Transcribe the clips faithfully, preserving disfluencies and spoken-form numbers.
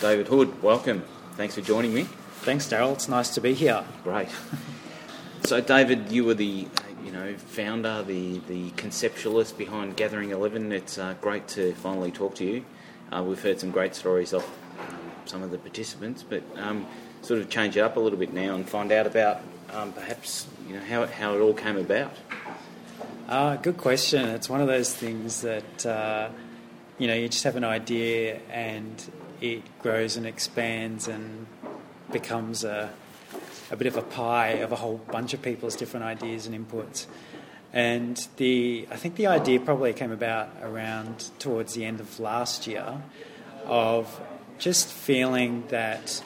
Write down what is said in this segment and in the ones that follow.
David Hood, welcome. Thanks for joining me. Thanks, Daryl. It's nice to be here. Great. So, David, you were the you know founder, the, the conceptualist behind Gathering eleven. It's uh, great to finally talk to you. Uh, we've heard some great stories off um, some of the participants, but um, sort of change it up a little bit now and find out about um, perhaps you know how how it all came about. Uh, good question. It's one of those things that uh, you know you just have an idea and it grows and expands and becomes a, a bit of a pie of a whole bunch of people's different ideas and inputs. And the I think the idea probably came about around towards the end of last year of just feeling that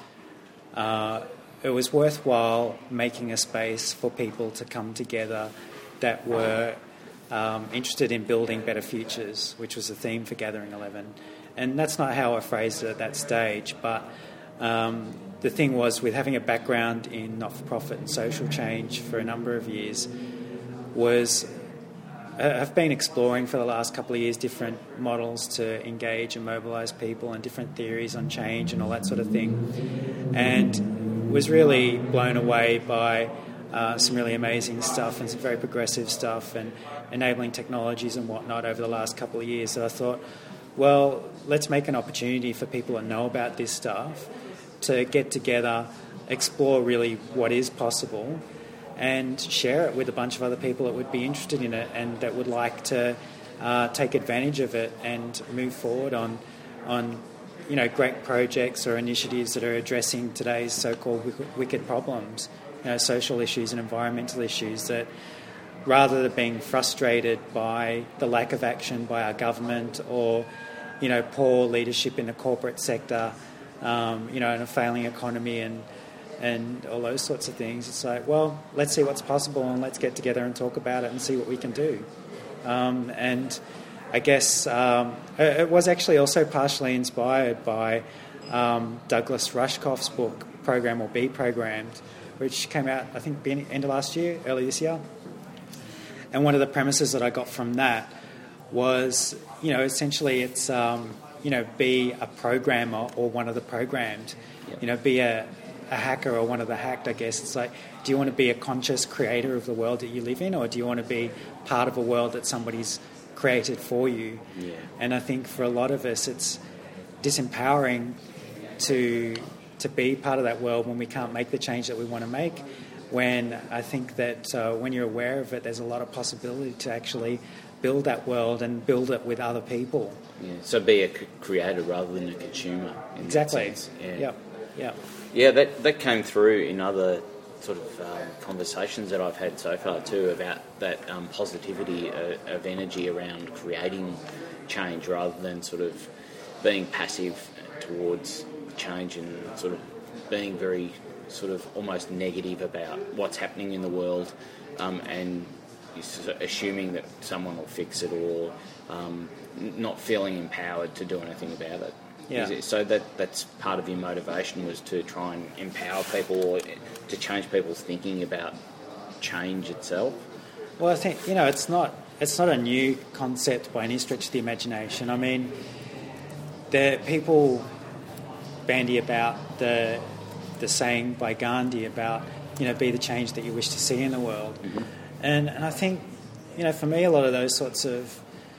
uh, it was worthwhile making a space for people to come together that were um, interested in building better futures, which was the theme for Gathering eleven. And that's not how I phrased it at that stage, but um, the thing was, with having a background in not-for-profit and social change for a number of years, was I've been exploring for the last couple of years different models to engage and mobilise people and different theories on change and all that sort of thing, and was really blown away by uh, some really amazing stuff and some very progressive stuff and enabling technologies and whatnot over the last couple of years. So I thought, well, let's make an opportunity for people that know about this stuff to get together, explore really what is possible, and share it with a bunch of other people that would be interested in it and that would like to uh, take advantage of it and move forward on, on, you know, great projects or initiatives that are addressing today's so-called wicked problems, you know, social issues and environmental issues that, rather than being frustrated by the lack of action by our government or, you know, poor leadership in the corporate sector, um, you know, and a failing economy and and all those sorts of things, it's like, well, let's see what's possible and let's get together and talk about it and see what we can do. Um, and I guess um, it was actually also partially inspired by um, Douglas Rushkoff's book, Program or Be Programmed, which came out, I think, end of last year, early this year. And one of the premises that I got from that was, you know, essentially it's, um, you know, be a programmer or one of the programmed. Yep. You know, be a, a hacker or one of the hacked, I guess. It's like, do you want to be a conscious creator of the world that you live in, or do you want to be part of a world that somebody's created for you? Yeah. And I think for a lot of us, it's disempowering to to be part of that world when we can't make the change that we want to make. When I think that uh, when you're aware of it, there's a lot of possibility to actually build that world and build it with other people. Yeah. So be a c- creator rather than a consumer. In Exactly. That sense. Yeah. Yep. Yep. Yeah, that that came through in other sort of um, conversations that I've had so far too about that um, positivity of, of energy around creating change rather than sort of being passive towards change and sort of being very sort of almost negative about what's happening in the world, um, and assuming that someone will fix it, or um, not feeling empowered to do anything about it. Yeah. It, so that that's part of your motivation, was to try and empower people or to change people's thinking about change itself. Well, I think, you know, it's not it's not a new concept by any stretch of the imagination. I mean, the people bandy about the the saying by Gandhi about, you know, be the change that you wish to see in the world. Mm-hmm. And and I think, you know, for me, a lot of those sorts of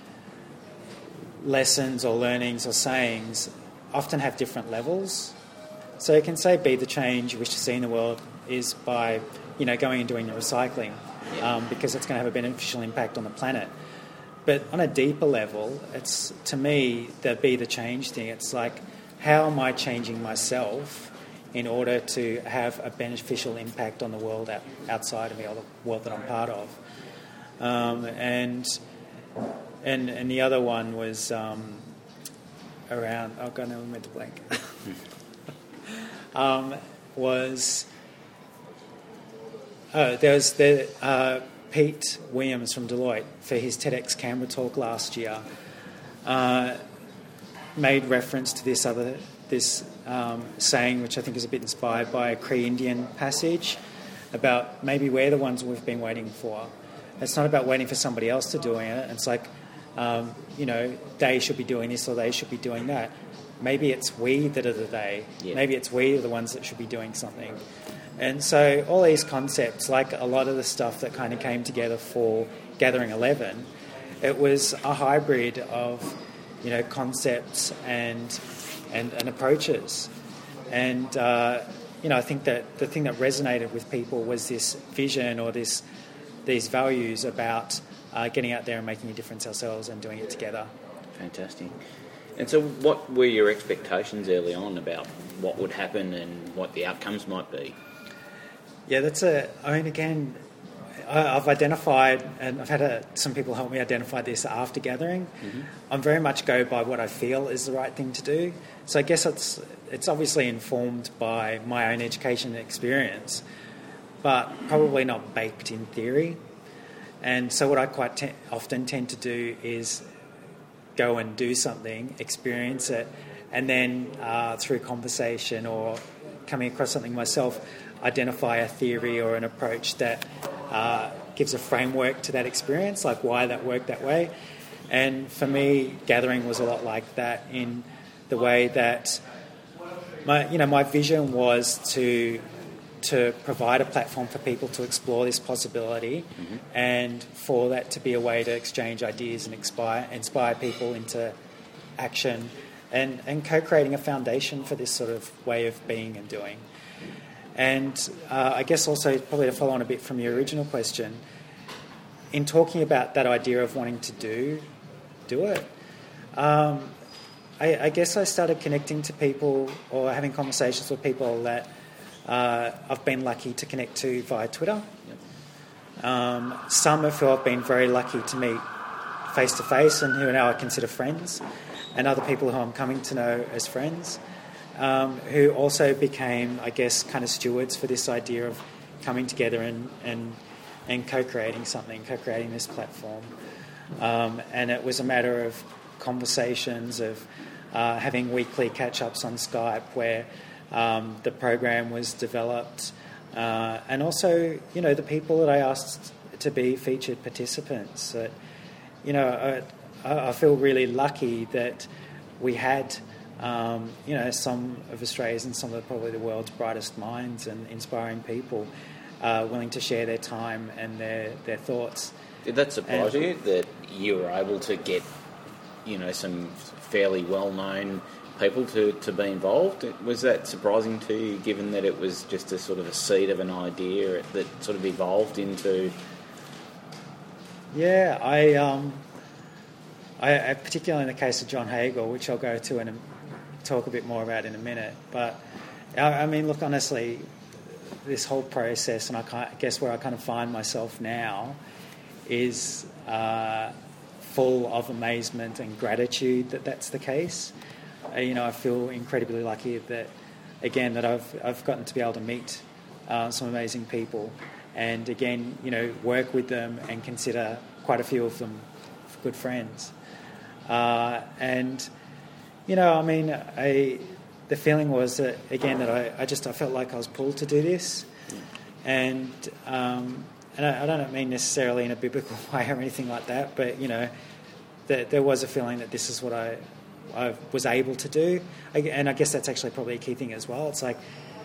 lessons or learnings or sayings often have different levels. So you can say be the change you wish to see in the world is by, you know, going and doing the recycling, um, because it's going to have a beneficial impact on the planet. But on a deeper level, it's, to me, the be the change thing, it's like, how am I changing myself in order to have a beneficial impact on the world out, outside of me, or the world that I'm part of? Um, and and and the other one was um, around. Oh God, no, I meant to blank. um, was oh, there was the uh, Pete Williams from Deloitte for his TEDx Canberra talk last year. Uh, made reference to this other this um, saying, which I think is a bit inspired by a Cree Indian passage about maybe we're the ones we've been waiting for. It's not about waiting for somebody else to do it. It's like, um, you know, they should be doing this or they should be doing that. maybe it's we that are the they. Yeah. Maybe it's we are the ones that should be doing something. And so all these concepts, like a lot of the stuff that kind of came together for Gathering eleven, it was a hybrid of, you know, concepts and and, and approaches. And, uh, you know, I think that the thing that resonated with people was this vision or this these values about uh, getting out there and making a difference ourselves and doing it together. Fantastic. And so what were your expectations early on about what would happen and what the outcomes might be? Yeah, that's a... I mean, again, I, I've identified, and I've had a, some people help me identify this after Gathering. Mm-hmm. I'm very much go by what I feel is the right thing to do. So I guess it's it's obviously informed by my own education and experience, but probably not baked in theory. And so what I quite te- often tend to do is go and do something, experience it, and then uh, through conversation or coming across something myself, identify a theory or an approach that uh, gives a framework to that experience, like why that worked that way. And for me, Gathering was a lot like that in the way that my, you know, my vision was to to provide a platform for people to explore this possibility, mm-hmm. and for that to be a way to exchange ideas and inspire, inspire people into action, and, and co-creating a foundation for this sort of way of being and doing. And uh, I guess also, probably to follow on a bit from your original question, in talking about that idea of wanting to do, do it, um, I, I guess I started connecting to people or having conversations with people that Uh, I've been lucky to connect to via Twitter. Yep. Um, some of who I've been very lucky to meet face to face and who now I consider friends, and other people who I'm coming to know as friends, um, who also became, I guess, kind of stewards for this idea of coming together and and, and co-creating something, co-creating this platform. Um, and it was a matter of conversations, of uh, having weekly catch-ups on Skype where Um, the program was developed, uh, and also, you know, the people that I asked to be featured participants. That, you know, I, I feel really lucky that we had, um, you know, some of Australia's and some of the, probably the world's brightest minds and inspiring people uh, willing to share their time and their, their thoughts. Did that surprise and, you that you were able to get, you know, some fairly well-known people to, to be involved? Was that surprising to you, given that it was just a sort of a seed of an idea that sort of evolved into? Yeah, I, um, I, I particularly in the case of John Hagel, which I'll go to and talk a bit more about in a minute. But I, I mean, look, honestly, this whole process, and I, kind of, I guess where I kind of find myself now, is uh, full of amazement and gratitude that that's the case. You know, I feel incredibly lucky that, again, that I've I've gotten to be able to meet uh, some amazing people, and again, you know, work with them and consider quite a few of them good friends. Uh, and you know, I mean, I the feeling was that again that I, I just I felt like I was pulled to do this, and um, and I, I don't mean necessarily in a biblical way or anything like that, but you know, that there was a feeling that this is what I. I was able to do, and I guess that's actually probably a key thing as well. It's like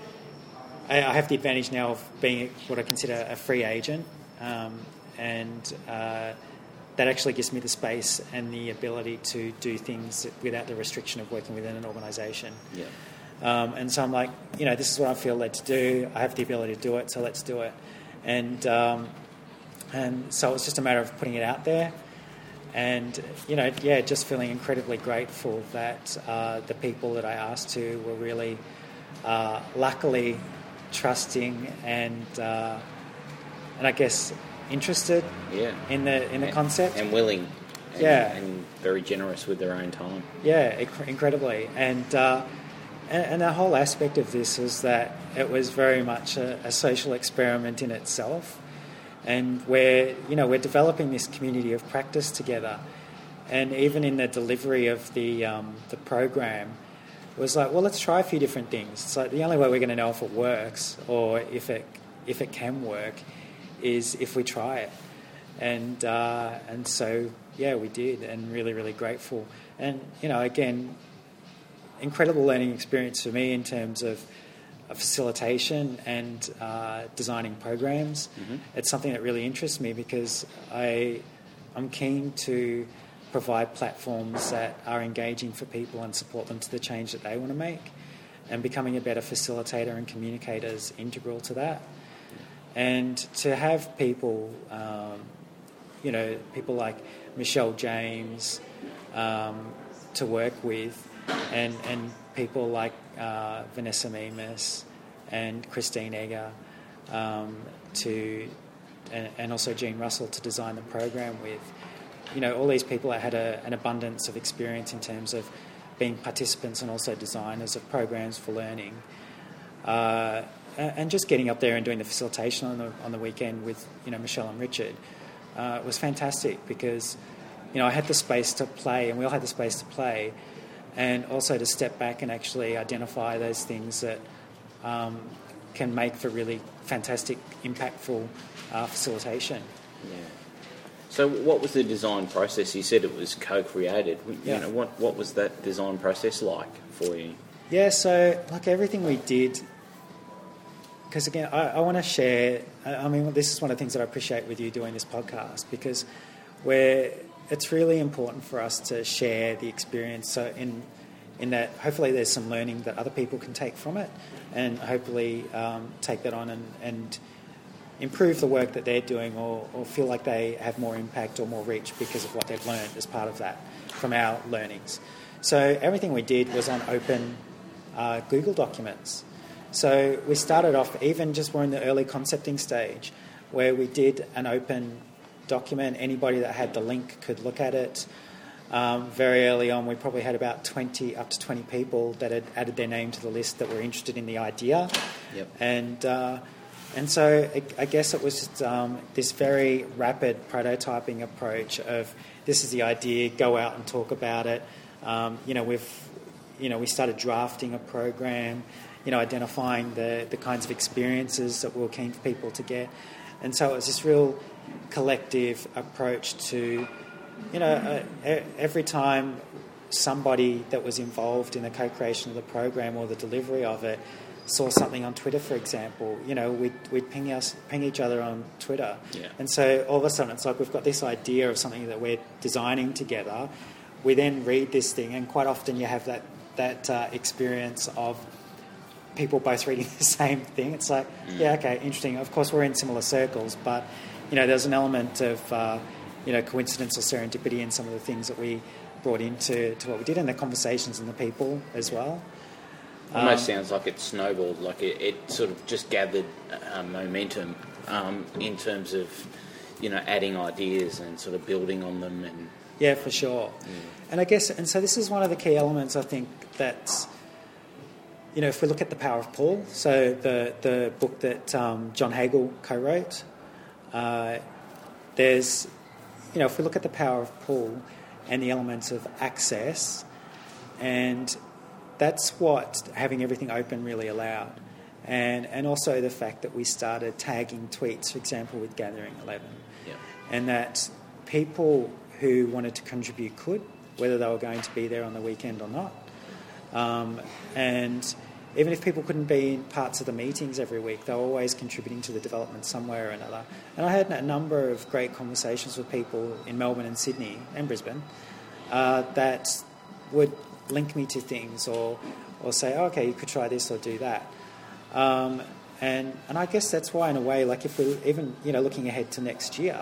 I have the advantage now of being what I consider a free agent, um, and uh, that actually gives me the space and the ability to do things without the restriction of working within an organisation. Yeah. Um, and so I'm like, you know, this is what I feel led to do. I have the ability to do it, so let's do it. And um, and so it's just a matter of putting it out there. And, you know, yeah, just feeling incredibly grateful that uh, the people that I asked to were really, uh, luckily, trusting and, uh, and I guess, interested yeah. in the in the and, concept. And willing. And, yeah. And very generous with their own time. Yeah, inc- incredibly. And, uh, and and the whole aspect of this is that it was very much a, a social experiment in itself. And we're, you know, we're developing this community of practice together, and even in the delivery of the um, the program, it was like, well, let's try a few different things. It's like the only way we're going to know if it works or if it if it can work is if we try it, and uh, and so yeah, we did, and really really grateful. And you know, again, incredible learning experience for me in terms of uh, facilitation and uh, designing programs. Mm-hmm. It's something that really interests me because I, I'm keen to provide platforms that are engaging for people and support them to the change that they want to make. And becoming a better facilitator and communicator is integral to that. And to have people, um, you know, people like Michelle James um, to work with, and, and people like uh, Vanessa Mimas and Christine Egger, um, to, and, and also Jean Russell to design the program with. You know, all these people that had a, an abundance of experience in terms of being participants and also designers of programs for learning, uh, and just getting up there and doing the facilitation on the on the weekend with, you know, Michelle and Richard uh, was fantastic because, you know, I had the space to play and we all had the space to play, and also to step back and actually identify those things that um, can make for really fantastic, impactful uh, facilitation. Yeah. So what was the design process? You said it was co-created. You yeah. know, what, what was that design process like for you? Yeah, so like everything we did, because again, I, I want to share, I mean, this is one of the things that I appreciate with you doing this podcast, because we're, it's really important for us to share the experience, so in in that hopefully there's some learning that other people can take from it, and hopefully um, take that on and, and improve the work that they're doing, or, or feel like they have more impact or more reach because of what they've learned as part of that from our learnings. So everything we did was on open uh, Google documents. So we started off, even just we're in the early concepting stage, where we did an open document. Anybody that had the link could look at it. Um, very early on, we probably had about twenty, up to twenty people that had added their name to the list that were interested in the idea. Yep. And uh, and so I guess it was just, um, this very rapid prototyping approach of this is the idea, go out and talk about it. Um, you know, we've, you know, we started drafting a program, you know, identifying the, the kinds of experiences that we were keen for people to get. And so it was this real collective approach to, you know, uh, every time somebody that was involved in the co-creation of the program or the delivery of it saw something on Twitter, for example, you know, we'd, we'd ping us, ping each other on Twitter. Yeah. And so all of a sudden it's like we've got this idea of something that we're designing together. We then read this thing, and quite often you have that, that uh, experience of people both reading the same thing. It's like, mm. yeah, okay, interesting. Of course, we're in similar circles, but, you know, there's an element of, uh, you know, coincidence or serendipity in some of the things that we brought into to what we did, and the conversations and the people as well. Almost Um, sounds like it snowballed, like it, it sort of just gathered uh, momentum um, in terms of, you know, adding ideas and sort of building on them. And yeah, for sure. Yeah. And I guess, and so this is one of the key elements, I think, that's, you know, if we look at The Power of Pull, so the, the book that um, John Hagel co-wrote, uh, there's, you know, if we look at The Power of Pull and the elements of access, and that's what having everything open really allowed. And and also the fact that we started tagging tweets, for example, with Gathering eleven. Yeah. And that people who wanted to contribute could, whether they were going to be there on the weekend or not. Um, and even if people couldn't be in parts of the meetings every week, they were always contributing to the development some way or another. And I had a number of great conversations with people in Melbourne and Sydney and Brisbane uh, that would link me to things, or or say, oh, okay, you could try this or do that. Um, and and I guess that's why, in a way, like if we're even, you know, looking ahead to next year,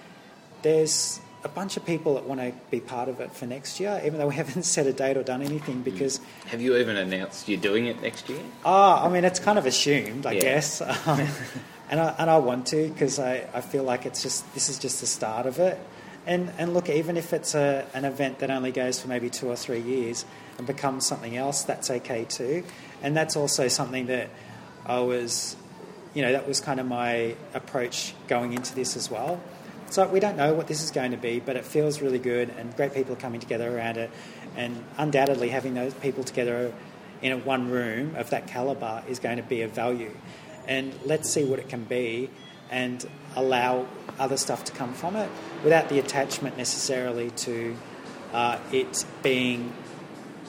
there's a bunch of people that want to be part of it for next year, even though we haven't set a date or done anything, because... Have you even announced you're doing it next year? Oh, I mean, it's kind of assumed, I yeah. guess. Um, and, I, and I want to, because I, I feel like it's just this is just the start of it. And and look, even if it's a, an event that only goes for maybe two or three years and becomes something else, that's okay too. And that's also something that I was, you know, that was kind of my approach going into this as well. So we don't know what this is going to be, but it feels really good, and great people are coming together around it. And undoubtedly having those people together in a one room of that calibre is going to be of value. And let's see what it can be, and allow other stuff to come from it without the attachment necessarily to uh, it being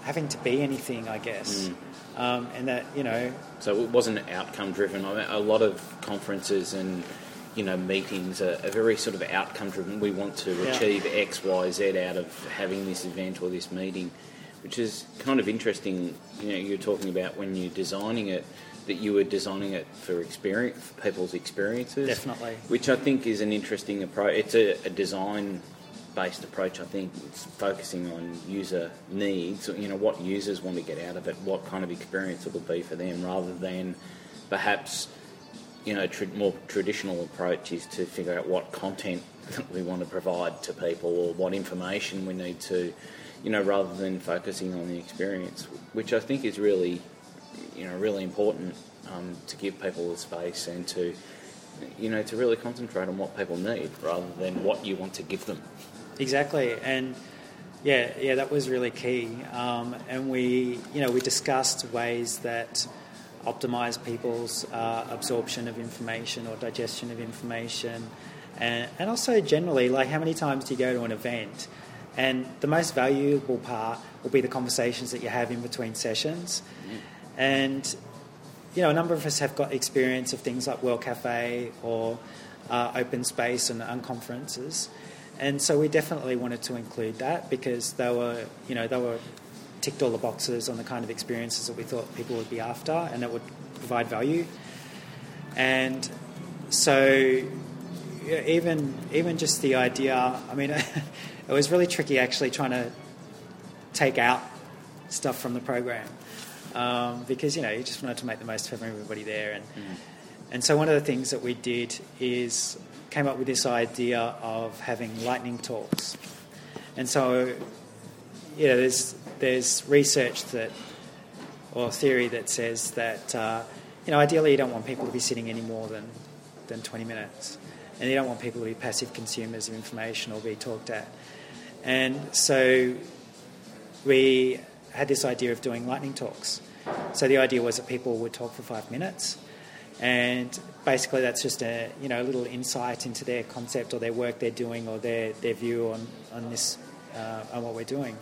having to be anything, I guess. Mm. Um, and that, you know... So it wasn't outcome driven. I mean, a lot of conferences and, you know, meetings are, are very sort of outcome driven. We want to Yeah. achieve X, Y, Z out of having this event or this meeting, which is kind of interesting. You know, you're talking about when you're designing it, that you were designing it for experience, for people's experiences. Definitely. Which I think is an interesting approach. It's a, a design-based approach, I think. It's focusing on user needs, you know, what users want to get out of it, what kind of experience it will be for them, rather than perhaps, you know, tr- more traditional approach is to figure out what content we want to provide to people or what information we need to, you know, rather than focusing on the experience, which I think is really... you know, really important um, to give people the space and to, you know, to really concentrate on what people need rather than what you want to give them. Exactly, and yeah, yeah, that was really key. Um, and we, you know, we discussed ways that optimise people's uh, absorption of information or digestion of information, and, and also generally, like, how many times do you go to an event? And the most valuable part will be the conversations that you have in between sessions. Mm. And, you know, a number of us have got experience of things like World Cafe or uh, open space and unconferences. And so we definitely wanted to include that because they were, you know, they were ticked all the boxes on the kind of experiences that we thought people would be after and that would provide value. And so even even just the idea, I mean, it was really tricky actually trying to take out stuff from the program. Um, because, you know, you just wanted to make the most of everybody there. And mm. and so one of the things that we did is came up with this idea of having lightning talks. And so, you know, there's, there's research that, or theory that says that, uh, you know, ideally you don't want people to be sitting any more than, than twenty minutes. And you don't want people to be passive consumers of information or be talked at. And so we... had this idea of doing lightning talks. So the idea was that people would talk for five minutes, and basically that's just a you know a little insight into their concept or their work they're doing or their, their view on on this uh, on what we're doing,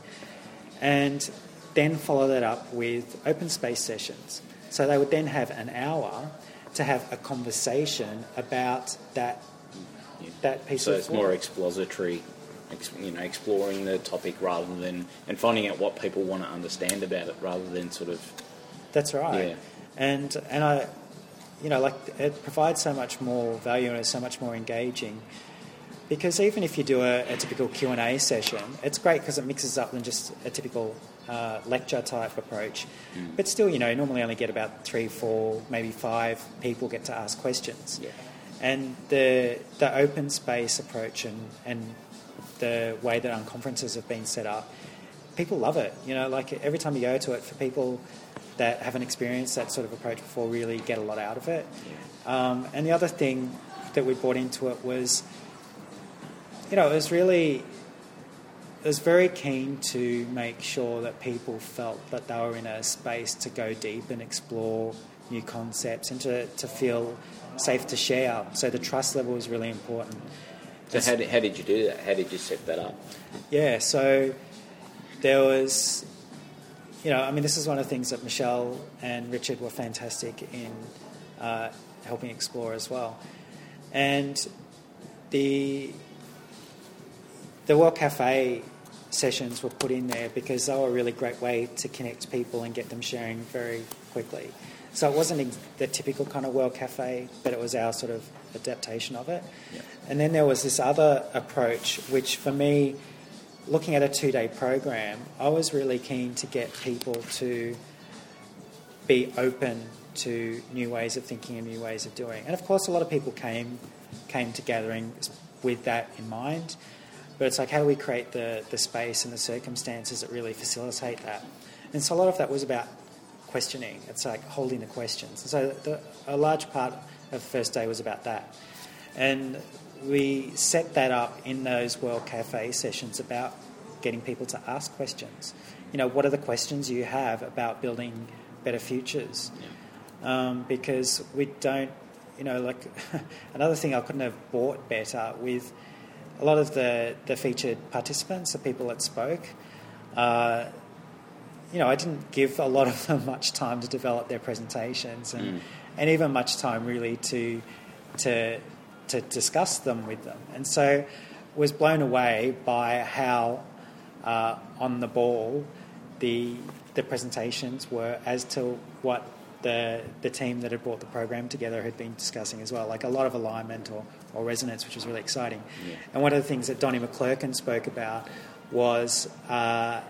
and then follow that up with open space sessions. So they would then have an hour to have a conversation about that yeah. that piece so of. So it's more exploratory. You know, exploring the topic rather than and finding out what people want to understand about it, rather than sort of. That's right. Yeah. And and I, you know, like it provides so much more value and it's so much more engaging, because even if you do a, a typical Q and A session, it's great because it mixes up than just a typical uh, lecture type approach. Mm. But still, you know, normally only get about three, four, maybe five people get to ask questions. Yeah. And the the open space approach and and the way that unconferences have been set up, people love it. You know, like every time you go to it, for people that haven't experienced that sort of approach before, really get a lot out of it. Yeah. Um, and the other thing that we brought into it was, you know, it was really, it was very keen to make sure that people felt that they were in a space to go deep and explore new concepts and to, to feel safe to share. So the trust level was really important. So how did, how did you do that? How did you set that up? Yeah, so there was, you know, I mean, this is one of the things that Michelle and Richard were fantastic in uh, helping explore as well. And the the World Cafe sessions were put in there because they were a really great way to connect people and get them sharing very quickly. So it wasn't the typical kind of World Cafe, but it was our sort of adaptation of it. Yeah. And then there was this other approach, which for me, looking at a two-day program, I was really keen to get people to be open to new ways of thinking and new ways of doing. And of course, a lot of people came came to gatherings with that in mind. But it's like, how do we create the, the space and the circumstances that really facilitate that? And so a lot of that was about questioning. It's like holding the questions. And so the, a large part of the first day was about that. And we set that up in those World Cafe sessions about getting people to ask questions. You know, what are the questions you have about building better futures? Yeah. Um, because we don't, you know, like another thing I couldn't have bought better with a lot of the, the featured participants, the people that spoke, uh, you know, I didn't give a lot of them much time to develop their presentations and, Mm. and even much time really to to to discuss them with them. And so was blown away by how uh, on the ball the the presentations were as to what the the team that had brought the program together had been discussing as well, like a lot of alignment or, or resonance, which was really exciting. Yeah. And one of the things that Donnie McClurkin spoke about was uh,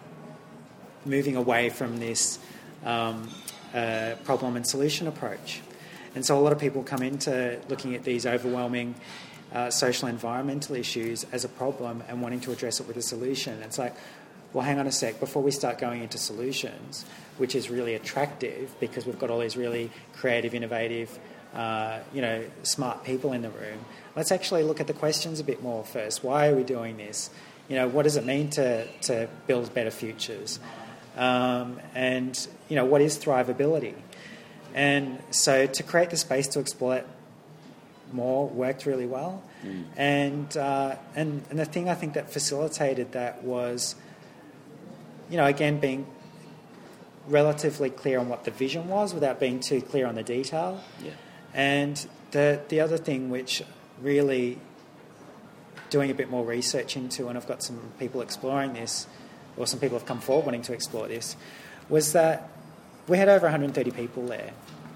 moving away from this um, uh, problem and solution approach. And so a lot of people come into looking at these overwhelming uh, social environmental issues as a problem and wanting to address it with a solution. It's like, well, hang on a sec, before we start going into solutions, which is really attractive because we've got all these really creative, innovative, uh, you know, smart people in the room, let's actually look at the questions a bit more first. Why are we doing this? You know, what does it mean to, to build better futures? Um, and, you know, what is thrivability? And so to create the space to explore it more worked really well. Mm. And, uh, and and the thing I think that facilitated that was, you know, again, being relatively clear on what the vision was without being too clear on the detail. Yeah. And the the other thing which really doing a bit more research into, and I've got some people exploring this, or some people have come forward wanting to explore this, was that we had over one hundred thirty people there,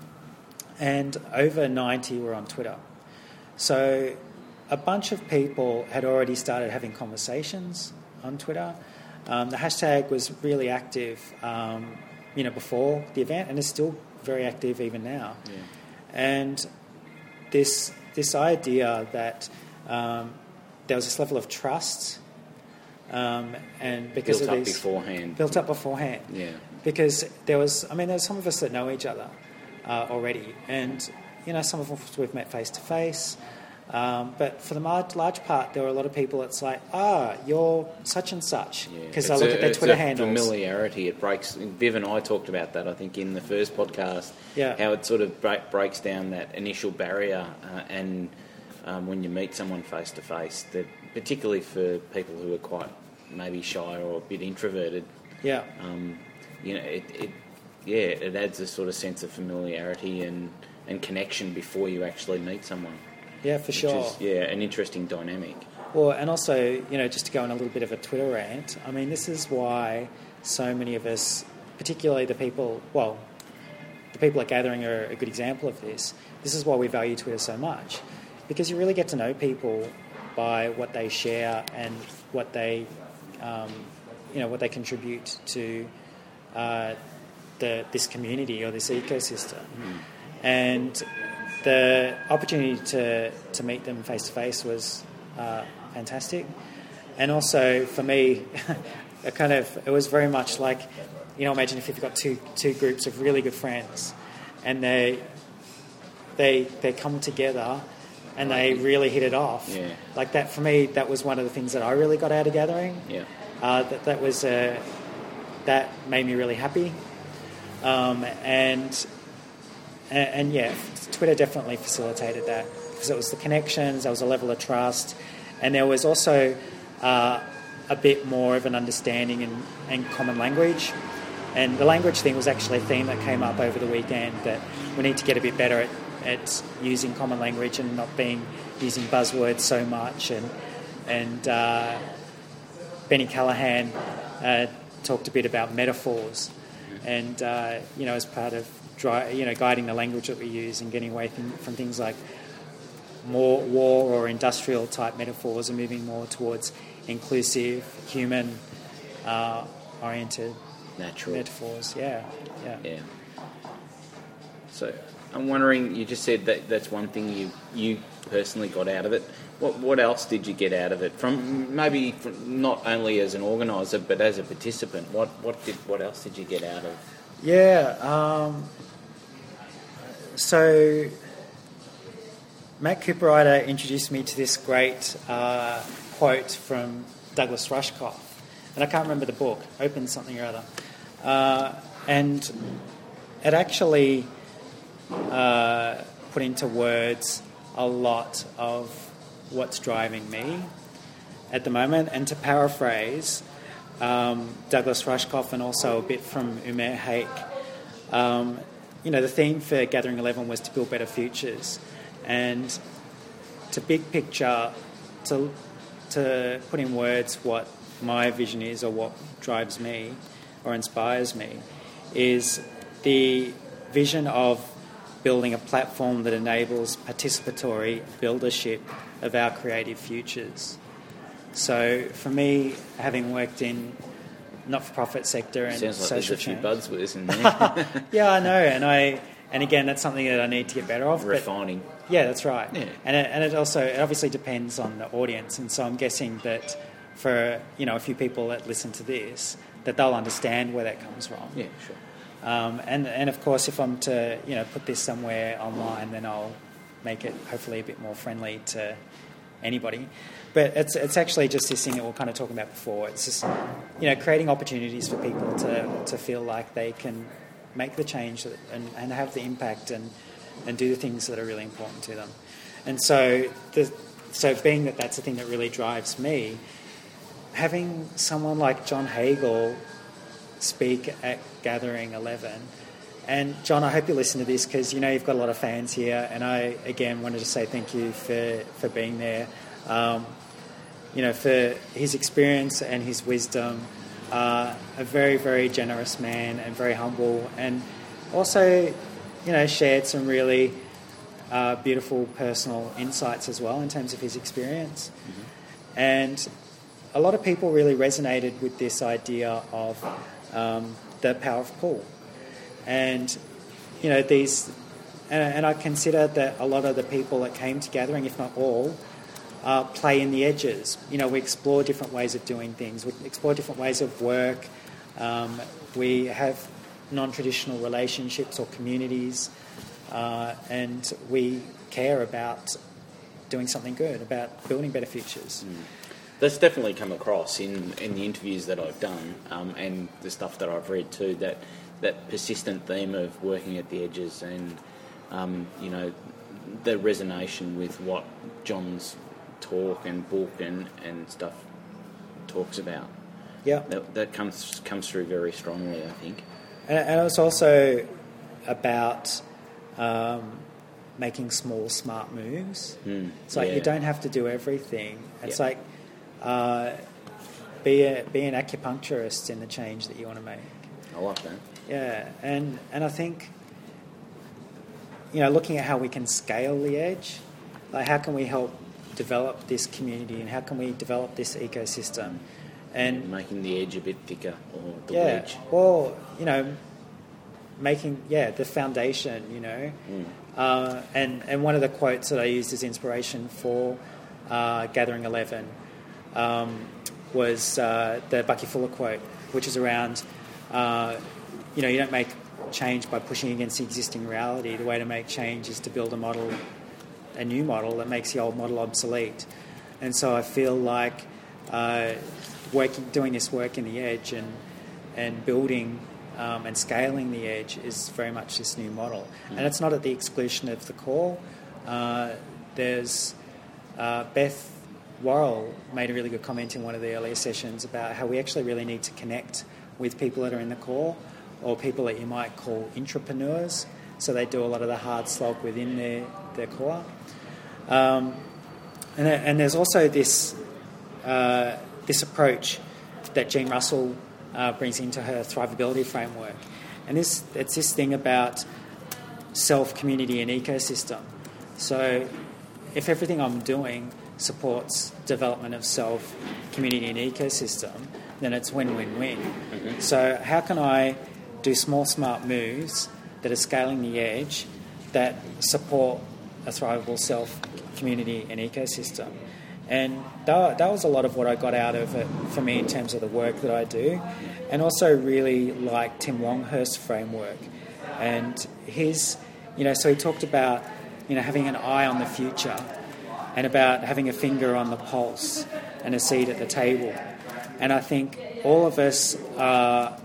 and over ninety were on Twitter. So a bunch of people had already started having conversations on Twitter. Um, the hashtag was really active, um, you know, before the event, and is still very active even now. Yeah. And this this idea that um, there was this level of trust, um, and because Built of up these beforehand. built up beforehand. Yeah. Because there was, I mean, there's some of us that know each other uh, already, and you know, some of us we've met face to face. Um, but for the large, large part, there were a lot of people. It's like, ah, you're such and such, because Yeah. I look It's at a- their it's Twitter a handles. Familiarity. It breaks. Viv and I talked about that, I think, in the first podcast. Yeah. How it sort of break, breaks down that initial barrier, uh, and um, when you meet someone face to face, that particularly for people who are quite maybe shy or a bit introverted, Yeah, um, you know, it, it yeah, it adds a sort of sense of familiarity and, and connection before you actually meet someone. yeah, for Which sure. is, yeah, an interesting dynamic. Well, and also, you know, just to go on a little bit of a Twitter rant, I mean, this is why so many of us, particularly the people, well, the people at Gathering are a good example of this. This is why we value Twitter so much, because you really get to know people by what they share and what they, um, you know, what they contribute to uh, the this community or this ecosystem. Mm. And the opportunity to, to meet them face to face was uh, fantastic, and also for me, it kind of it was very much like, you know, imagine if you've got two two groups of really good friends, and they they they come together, and they really hit it off. Yeah. Like that for me, that was one of the things that I really got out of Gathering. Yeah. Uh, that that was uh, that made me really happy, um, and, and and yeah, Twitter definitely facilitated that, because it was the connections, there was a level of trust, and there was also uh, a bit more of an understanding and, and common language. And the language thing was actually a theme that came up over the weekend, that we need to get a bit better at, at using common language and not being using buzzwords so much. And and uh, Benny Callahan uh, talked a bit about metaphors, and uh, you know, as part of dry, you know, guiding the language that we use and getting away from, from things like more war or industrial type metaphors and moving more towards inclusive, human uh, oriented Natural. metaphors. Yeah, yeah. Yeah. So I'm wondering, you just said that that's one thing you you personally got out of it. What what else did you get out of it? From maybe from not only as an organiser but as a participant. What what did what else did you get out of? Yeah. Um, so Matt Cooperrider introduced me to this great uh, quote from Douglas Rushkoff, and I can't remember the book, Open something or other, uh, and it actually uh, put into words a lot of what's driving me at the moment. And to paraphrase, um, Douglas Rushkoff, and also a bit from Umair Haque. Um, you know, the theme for Gathering eleven was to build better futures, and to big picture, to to put in words what my vision is or what drives me or inspires me, is the vision of building a platform that enables participatory buildership of our creative futures. So for me, having worked in not-for-profit sector and sounds like social there's a few change, buzzwords in there. yeah, I know, and I and again that's something that I need to get better of. Refining. But, yeah, that's right. Yeah. And it, and it also it obviously depends on the audience, and so I'm guessing that for you know a few people that listen to this, that they'll understand where that comes from. Yeah, sure. Um, and and of course, if I'm to you know put this somewhere online, then I'll make it hopefully a bit more friendly to anybody. But it's it's actually just this thing that we we're kind of talking about before. It's just you know creating opportunities for people to, to feel like they can make the change and, and have the impact and, and do the things that are really important to them. And so the so being that that's the thing that really drives me, having someone like John Hagel speak at Gathering eleven. And John, I hope you listen to this because you know you've got a lot of fans here, and I again wanted to say thank you for, for being there. Um, you know, for his experience and his wisdom, uh, a very, very generous man and very humble, and also, you know, shared some really uh, beautiful personal insights as well in terms of his experience. Mm-hmm. And a lot of people really resonated with this idea of um, the power of pull. And, you know, these, and, and I consider that a lot of the people that came to Gathering, if not all, uh, play in the edges. You know, we explore different ways of doing things. We explore different ways of work. Um, we have non-traditional relationships or communities, uh, and we care about doing something good, about building better futures. Mm. That's definitely come across in, in the interviews that I've done, um, and the stuff that I've read too, that that persistent theme of working at the edges and, um, you know, the resonation with what John's talk and book and, and stuff talks about. Yeah. That, that comes comes through very strongly, I think. And, and it's also about um, making small, smart moves. Mm, it's like yeah. you don't have to do everything. It's yeah. like uh, be a, be an acupuncturist in the change that you want to make. I like that. Yeah, and and I think, you know, looking at how we can scale the edge, like how can we help develop this community and how can we develop this ecosystem, and making the edge a bit thicker, or the yeah, wedge. Well, you know, making yeah the foundation, you know, mm. uh, and and one of the quotes that I used as inspiration for uh, Gathering eleven um, was uh, the Bucky Fuller quote, which is around. Uh, You know, you don't make change by pushing against the existing reality. The way to make change is to build a model, a new model that makes the old model obsolete. And so I feel like uh, working, doing this work in the edge and and building um, and scaling the edge is very much this new model. Mm. And it's not at the exclusion of the core. Uh, there's uh, Beth Worrell made a really good comment in one of the earlier sessions about how we actually really need to connect with people that are in the core, or people that you might call intrapreneurs. So they do a lot of the hard slog within their, their core. Um, and, and there's also this uh, this approach that Jean Russell uh, brings into her thrivability framework. And this it's this thing about self, community and ecosystem. So if everything I'm doing supports development of self, community and ecosystem, then it's win-win-win. Mm-hmm. So how can I do small, smart moves that are scaling the edge that support a thrivable self, community and ecosystem? And that, that was a lot of what I got out of it for me in terms of the work that I do, and also really like Tim Longhurst's framework. And his, you know, so he talked about, you know, having an eye on the future and about having a finger on the pulse and a seat at the table. And I think all of us are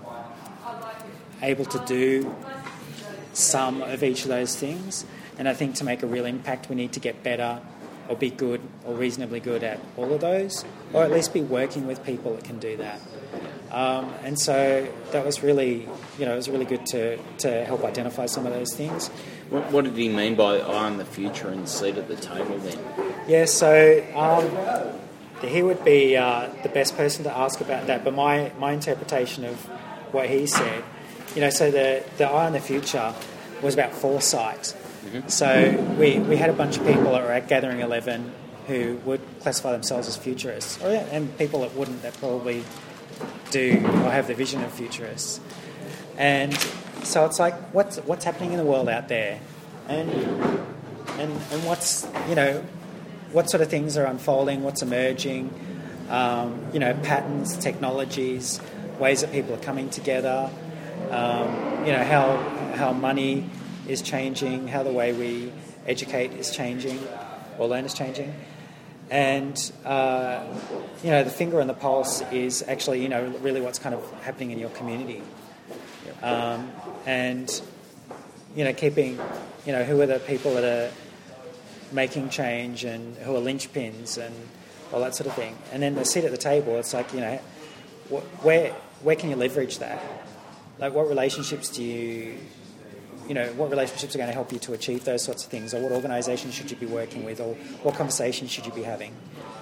able to do some of each of those things. And I think to make a real impact, we need to get better or be good or reasonably good at all of those, or at least be working with people that can do that. Um, and so that was really, you know, it was really good to, to help identify some of those things. What, what did he mean by eye on the future and seat at the table then? Yeah, so um, he would be uh, the best person to ask about that. But my, my interpretation of what he said, you know, so the, the eye on the future was about foresight. Mm-hmm. So we, we had a bunch of people that were at Gathering eleven who would classify themselves as futurists, or, yeah, and people that wouldn't, that probably do or have the vision of futurists. And so it's like, what's what's happening in the world out there, and and and what's, you know, what sort of things are unfolding, what's emerging, um, you know, patterns, technologies, ways that people are coming together, um, you know, how how money is changing, how the way we educate is changing, or learn is changing. And, uh, you know, the finger on the pulse is actually, you know, really what's kind of happening in your community. Um, and, you know, keeping, you know, who are the people that are making change and who are linchpins and all that sort of thing. And then the seat at the table, it's like, you know, wh- where where can you leverage that? Like, what relationships do you... You know, what relationships are going to help you to achieve those sorts of things, or what organisations should you be working with, or what conversations should you be having?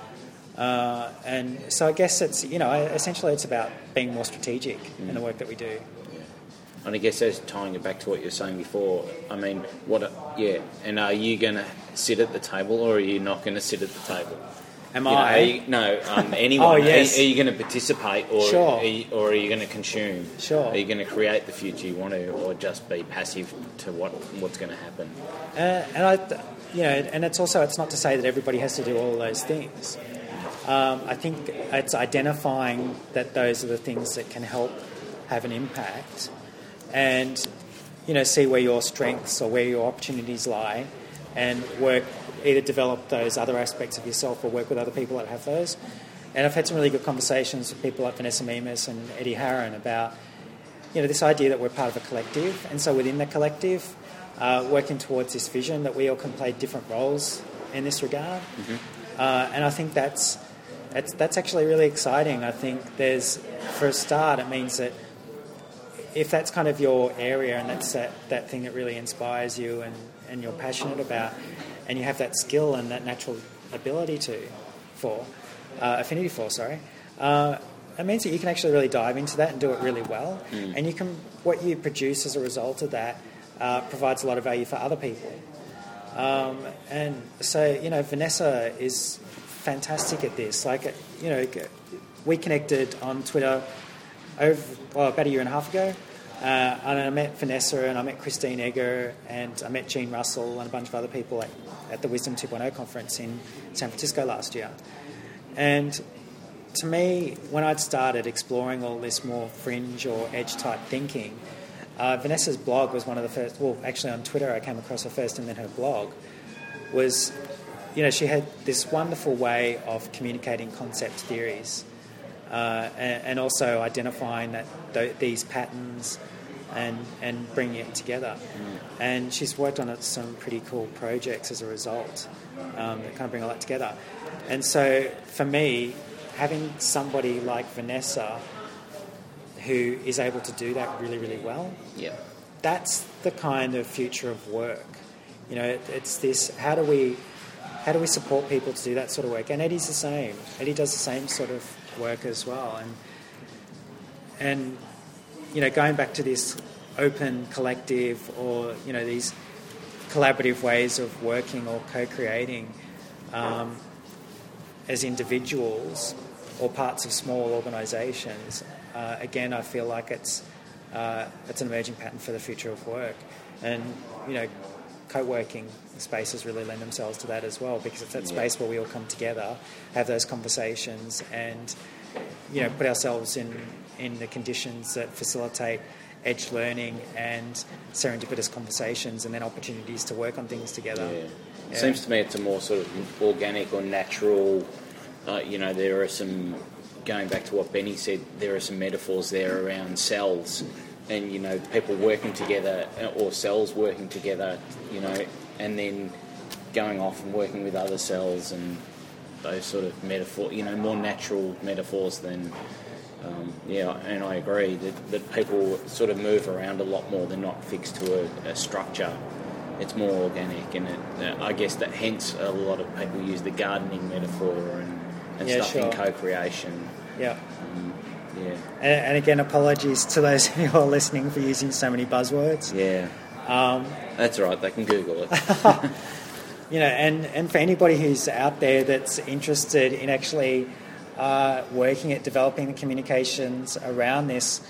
Uh, and so I guess it's, you know, essentially it's about being more strategic mm. in the work that we do. Yeah. And I guess that's tying it back to what you were saying before. I mean, what? Yeah, and are you going to sit at the table, or are you not going to sit at the table? Am you I? Know, you, no, um, anyone. oh, yes. Are, are you going to participate, or, sure. are you, or are you going to consume? Sure. Are you going to create the future you want to, or just be passive to what what's going to happen? Uh, and I, you know, and it's also, it's not to say that everybody has to do all of those things. Um, I think it's identifying that those are the things that can help have an impact, and, you know, see where your strengths or where your opportunities lie, and work. Either develop those other aspects of yourself or work with other people that have those. And I've had some really good conversations with people like Vanessa Mimas and Eddie Harron about, you know, this idea that we're part of a collective, and so within the collective, uh, working towards this vision that we all can play different roles in this regard. Mm-hmm. Uh, and I think that's, that's that's actually really exciting. I think there's, for a start, it means that if that's kind of your area and that's that, that thing that really inspires you and, and you're passionate about, and you have that skill and that natural ability to, for, uh, affinity for, sorry, uh, it means that you can actually really dive into that and do it really well. Mm. And you can, what you produce as a result of that uh, provides a lot of value for other people. Um, and so, you know, Vanessa is fantastic at this. Like, you know, we connected on Twitter over, well, about a year and a half ago. Uh, and I met Vanessa and I met Christine Egger and I met Jean Russell and a bunch of other people at, at the Wisdom two point oh conference in San Francisco last year. And to me, when I'd started exploring all this more fringe or edge type thinking, uh, Vanessa's blog was one of the first, well, actually on Twitter I came across her first, and then her blog was, you know, she had this wonderful way of communicating concept theories. Uh, and, and also identifying that th- these patterns and and bringing it together. Mm. And she's worked on some pretty cool projects as a result um, that kind of bring all that together. And so for me, having somebody like Vanessa who is able to do that really, really well, yeah, that's the kind of future of work. You know, it, it's this, how do we how do we support people to do that sort of work? And Eddie's the same. Eddie does the same sort of work as well. And, and you know, going back to this open collective or, you know, these collaborative ways of working or co-creating um, as individuals or parts of small organisations, uh, again, I feel like it's uh, it's an emerging pattern for the future of work. And, you know, co-working spaces really lend themselves to that as well, because it's that space where we all come together, have those conversations, and, you know, put ourselves in, in the conditions that facilitate edge learning and serendipitous conversations, and then opportunities to work on things together. Yeah. Yeah. It seems to me it's a more sort of organic or natural, uh, you know, there are some, going back to what Benny said, there are some metaphors there around cells and, you know, people working together or cells working together, you know, and then going off and working with other cells and those sort of metaphor, you know, more natural metaphors than, Um, yeah, and I agree that, that people sort of move around a lot more. They're not fixed to a, a structure. It's more organic, and it, uh, I guess that hence a lot of people use the gardening metaphor and, and Yeah, stuff sure. in co-creation. Yeah. Um, yeah, And, and again, apologies to those who are listening for using so many buzzwords. yeah. Um, That's all right. They can Google it. you know, and, and for anybody who's out there that's interested in actually uh, working at developing the communications around this,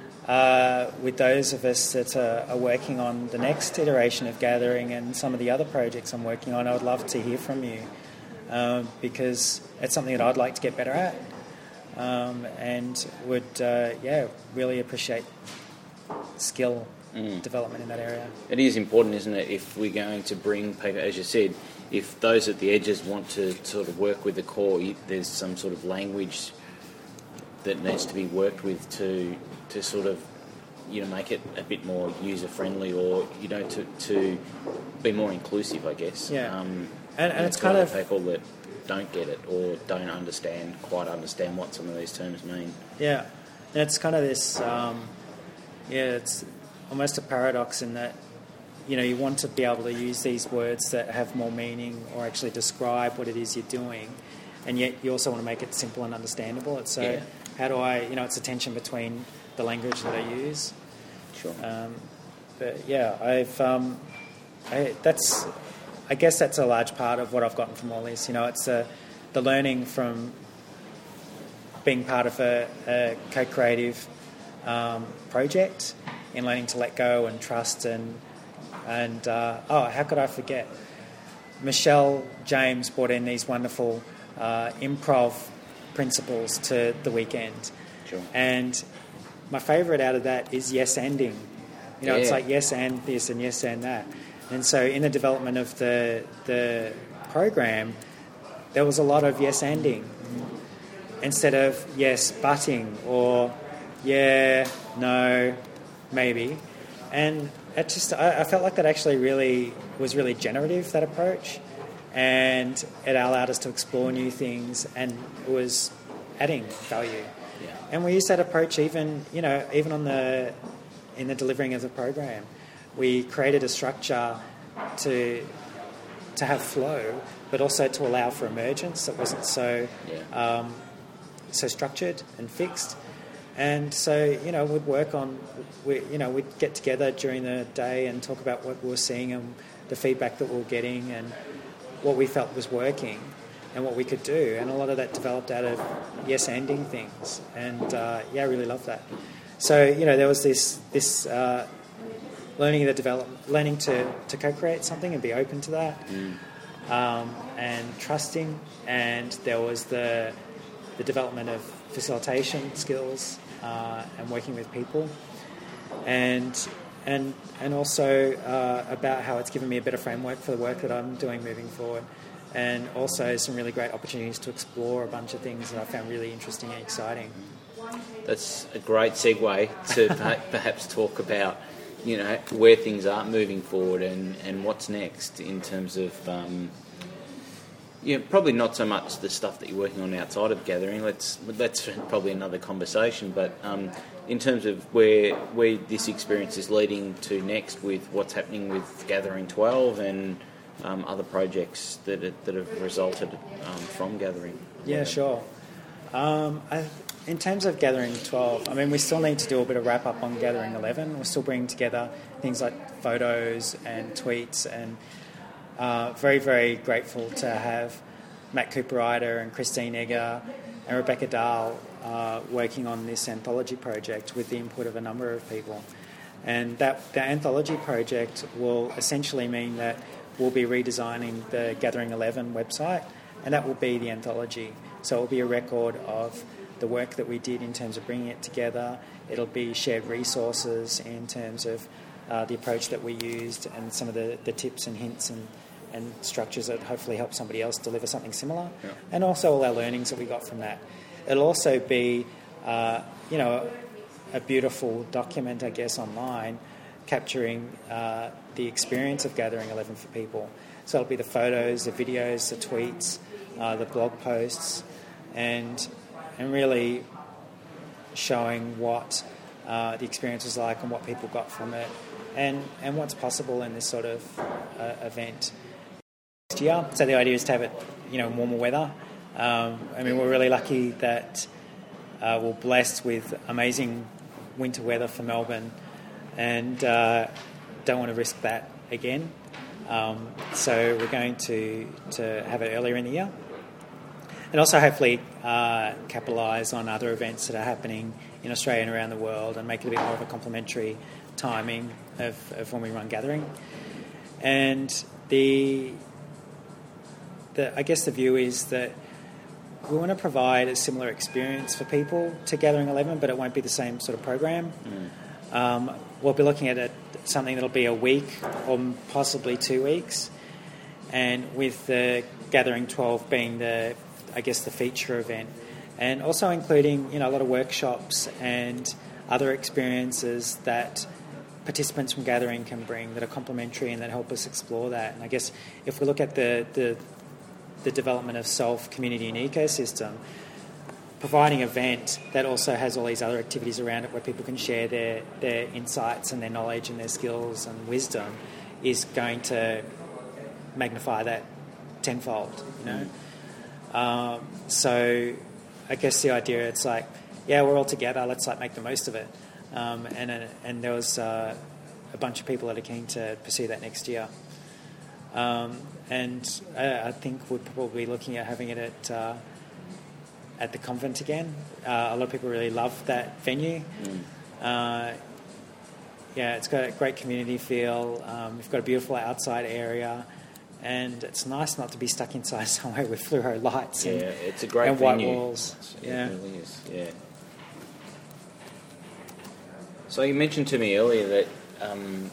uh, with those of us that are, are working on the next iteration of Gathering and some of the other projects I'm working on, I would love to hear from you, um, because it's something that I'd like to get better at, um, and would, uh, yeah, really appreciate skill mm. development in that area. It is important, isn't it, if we're going to bring people, as you said, if those at the edges want to sort of work with the core, there's some sort of language that needs to be worked with to to sort of, you know, make it a bit more user-friendly, or, you know, to, to be more inclusive, I guess. Yeah. Um, and, and it's kind of... people that don't get it or don't understand, quite understand what some of these terms mean. Yeah. And it's kind of this, um, yeah, it's almost a paradox in that, you know, you want to be able to use these words that have more meaning or actually describe what it is you're doing, and yet you also want to make it simple and understandable. It's so yeah. how do I, you know, it's a tension between the language that I use. Sure. Um, but yeah, I've, um, I, that's, I guess that's a large part of what I've gotten from all this. You know, it's uh, the learning from being part of a, a co-creative um, project, in learning to let go and trust and and uh, oh, how could I forget? Michelle James brought in these wonderful uh, improv principles to the weekend, sure. and my favourite out of that is yes ending. You know, yeah. it's like yes and this and yes and that. And so in the development of the the program, there was a lot of yes ending instead of yes butting or yeah, no, maybe. And it just I, I felt like that actually really was really generative, that approach, and it allowed us to explore new things, and it was adding value. Yeah. And we used that approach even, you know, even on the in the delivering of the program. We created a structure to to have flow, but also to allow for emergence that wasn't so yeah. um, so structured and fixed. And so, you know, we'd work on, we, you know, we'd get together during the day and talk about what we were seeing and the feedback that we were getting and what we felt was working and what we could do. And a lot of that developed out of yes-anding things. And, uh, yeah, I really love that. So, you know, there was this this uh, learning the develop, learning to, to co-create something and be open to that, mm. um, and trusting. And there was the the development of facilitation skills uh, and working with people, and and and also uh, about how it's given me a better framework for the work that I'm doing moving forward, and also some really great opportunities to explore a bunch of things that I found really interesting and exciting. That's a great segue to perhaps talk about, you know, where things are moving forward and, and what's next in terms of, um, yeah, probably not so much the stuff that you're working on outside of Gathering. Let's that's probably another conversation. But um, in terms of where where this experience is leading to next, with what's happening with Gathering twelve and um, other projects that are, that have resulted um, from Gathering. Yeah, sure. Um, I, in terms of Gathering twelve, I mean, we still need to do a bit of wrap up on Gathering eleven. We're still bringing together things like photos and tweets, and uh, very, very grateful to have Matt Cooper-Ryder and Christine Egger and Rebecca Dahl uh, working on this anthology project with the input of a number of people. And that the anthology project will essentially mean that we'll be redesigning the Gathering eleven website, and that will be the anthology. So it will be a record of the work that we did in terms of bringing it together. It'll be shared resources in terms of uh, the approach that we used and some of the, the tips and hints and, and structures that hopefully help somebody else deliver something similar. Yeah. And also all our learnings that we got from that. It'll also be, uh, you know, a beautiful document, I guess, online, capturing uh, the experience of Gathering eleven for people. So it'll be the photos, the videos, the tweets, uh, the blog posts, and and really showing what uh, the experience was like and what people got from it, and, and what's possible in this sort of uh, event next year. So the idea is to have it, you know, in warmer weather. Um, I mean, we're really lucky that uh, we're blessed with amazing winter weather for Melbourne, and uh, don't want to risk that again. Um, so we're going to, to have it earlier in the year. And also hopefully uh, capitalise on other events that are happening in Australia and around the world, and make it a bit more of a complementary timing of, of when we run Gathering. And the, the I guess the view is that we want to provide a similar experience for people to Gathering eleven, but it won't be the same sort of program. Mm. Um, we'll be looking at it, something that'll be a week or possibly two weeks, and with the Gathering twelve being the, I guess, the feature event, and also including, you know, a lot of workshops and other experiences that participants from Gathering can bring that are complementary and that help us explore that. And I guess if we look at the the, the development of self, community and ecosystem, providing an event that also has all these other activities around it where people can share their, their insights and their knowledge and their skills and wisdom is going to magnify that tenfold, you know. Um, so I guess the idea, it's like, yeah, we're all together, let's like make the most of it. Um, and uh, and there was uh, a bunch of people that are keen to pursue that next year. Um, and I, I think we're probably looking at having it at uh, at the convent again. Uh, a lot of people really love that venue. Mm. Uh, yeah, it's got a great community feel. Um, we've got a beautiful outside area. And it's nice not to be stuck inside somewhere with fluoro lights and, yeah, it's a great and venue. white walls. It yeah. really is, yeah. So you mentioned to me earlier that, um,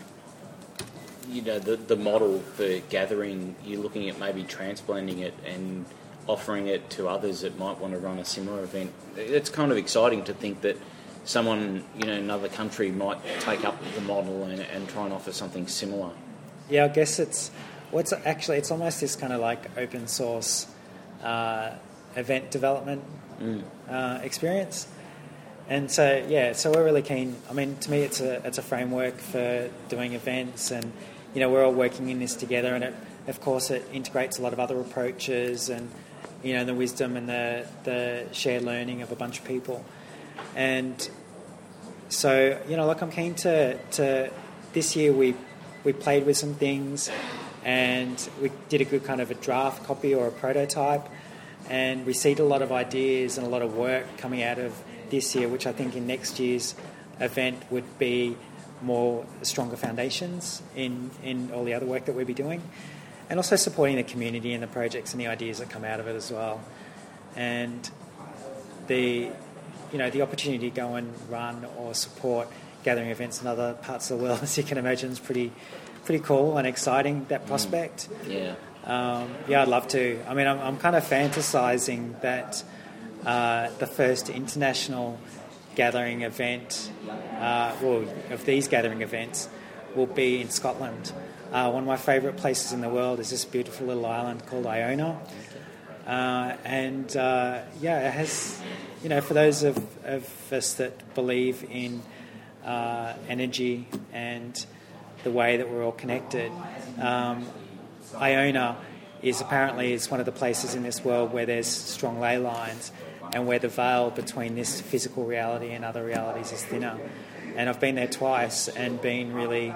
you know, the, the model for Gathering, you're looking at maybe transplanting it and offering it to others that might want to run a similar event. It's kind of exciting to think that someone, you know, in another country might take up the model and, and try and offer something similar. Yeah, I guess it's... Well, it's actually, it's almost this kind of like open source uh, event development mm. uh, experience. And so, yeah, so we're really keen. I mean, to me, it's a it's a framework for doing events, and, you know, we're all working in this together, and it, of course it integrates a lot of other approaches and, you know, the wisdom and the, the shared learning of a bunch of people. And so, you know, like I'm keen to, to this year we we played with some things, and we did a good kind of a draft copy or a prototype, and we see a lot of ideas and a lot of work coming out of this year, which I think in next year's event would be more stronger foundations in, in all the other work that we'll be doing, and also supporting the community and the projects and the ideas that come out of it as well. And the, you know, the opportunity to go and run or support Gathering events in other parts of the world, as you can imagine, is pretty pretty cool and exciting, that prospect. Mm. Yeah. Um, yeah, I'd love to. I mean, I'm, I'm kind of fantasising that uh, the first international Gathering event, uh, well, of these Gathering events, will be in Scotland. Uh, one of my favourite places in the world is this beautiful little island called Iona. Uh, and, uh, yeah, it has, you know, for those of, of us that believe in uh, energy and the way that we're all connected. Um, Iona is apparently is one of the places in this world where there's strong ley lines, and where the veil between this physical reality and other realities is thinner. And I've been there twice and been really,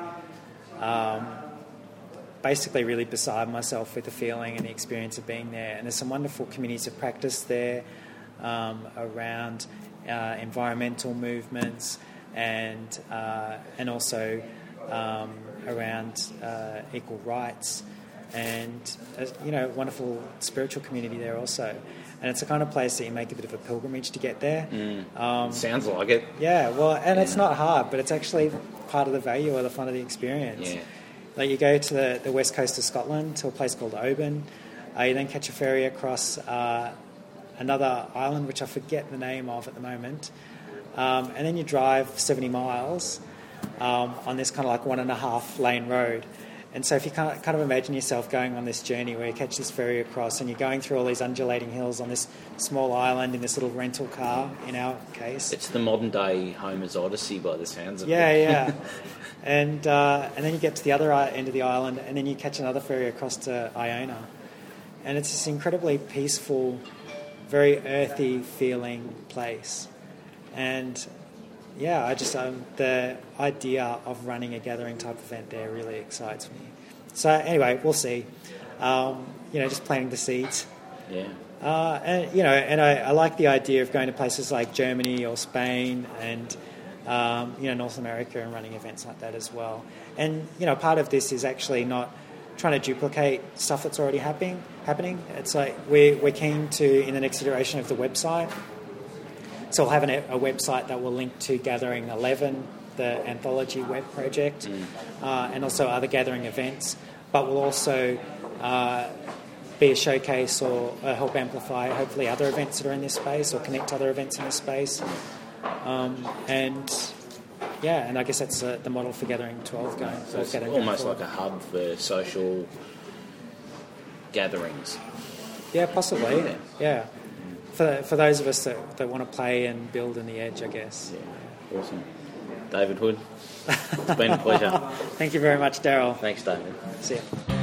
um, basically really beside myself with the feeling and the experience of being there. And there's some wonderful communities of practice there um, around uh, environmental movements and uh, and also Um, around uh, equal rights, and uh, you know, wonderful spiritual community there also. And it's the kind of place that you make a bit of a pilgrimage to get there. Mm. Um, Sounds like it. Yeah, well, and yeah. It's not hard, but it's actually part of the value or the fun of the experience. Yeah. Like you go to the, the west coast of Scotland to a place called Oban. Uh, you then catch a ferry across uh, another island, which I forget the name of at the moment, um, and then you drive seventy miles. Um, on this kind of like one and a half lane road, And so if you kind of, kind of imagine yourself going on this journey where you catch this ferry across and you're going through all these undulating hills on this small island in this little rental car, in our case. It's the modern day Homer's Odyssey by the sounds of yeah, it. Yeah, yeah. And, uh, and then you get to the other end of the island and then you catch another ferry across to Iona. And it's this incredibly peaceful, very earthy feeling place. And yeah, I just um, the idea of running a gathering type event there really excites me. So anyway, we'll see. Um, you know, just planting the seeds. Yeah. Uh, and you know, and I, I like the idea of going to places like Germany or Spain and um, you know North America and running events like that as well. And you know, part of this is actually not trying to duplicate stuff that's already happening. Happening. It's like we're we're keen to in the next iteration of the website. So we'll have an, a website that will link to Gathering eleven, the anthology web project, mm. uh, and also other gathering events. But we'll also uh, be a showcase or uh, help amplify, hopefully, other events that are in this space or connect other events in this space. Um, and, yeah, and I guess that's uh, the model for Gathering twelve going. So it's gathering almost like a hub for social gatherings. Yeah, possibly. Yeah. yeah. For, for those of us that, that want to play and build in the edge, I guess. Yeah, awesome. David Hood, it's been a pleasure. Thank you very much, Daryl. Thanks, David. See ya.